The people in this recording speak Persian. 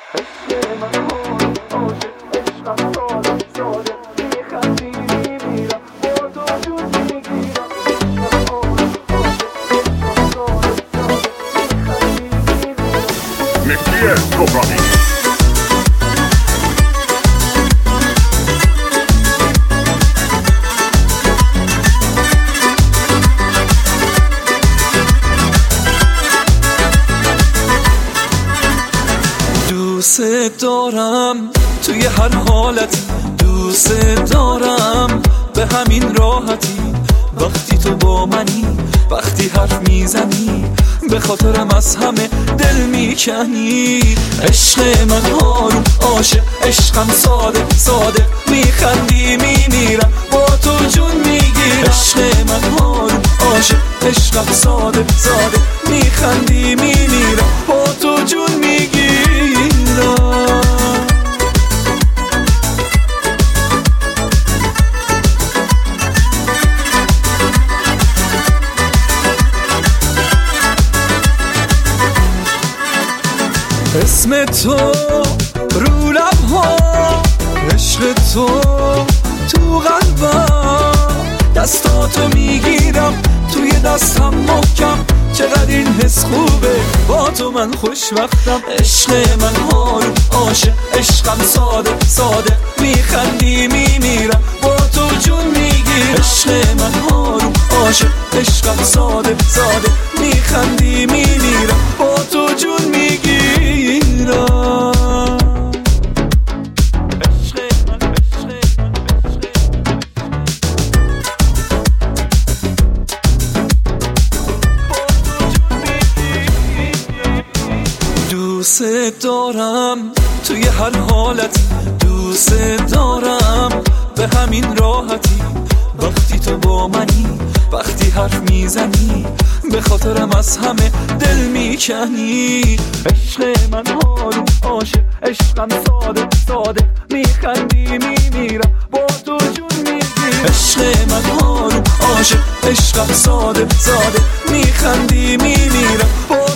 دوست دارم توی هر حالتی، دوست دارم به همین راحتی. وقتی تو با منی، وقتی حرف میزنی، به خاطرم از همه دل میکنی. عشق من آروم عاشق، عشقم ساده ساده، میخندی میمیرم با تو جون میگیرم. عشق من آروم عاشق، عشقم ساده ساده، میخندی میمیرم با تو جون میگیرم. اسم تو رو لب‌ها، عشق تو تو قلبم، دستاتو میگیرم توی دستم محکم. چقدر این حس خوبه، با تو من خوشوقتم. عشق من آروم عاشق، عشقم ساده ساده، میخندی میمیرم با تو جون میگیرم. عشق من آروم عاشق، عشقم ساده ساده، میخندی میمیرم با تو جون میگیرم. دوست دارم توی هر حالتی، دوست دارم به همین راحتی. وقتی تو با منی، وقتی حرف میزنی، به خاطرم از همه دل میکنی. عشق من آروم عاشق، عشقم ساده ساده، میخندی میمیرم با تو جون میگیرم. عشق من آروم عاشق، عشقم ساده ساده، میخندی میمیرم با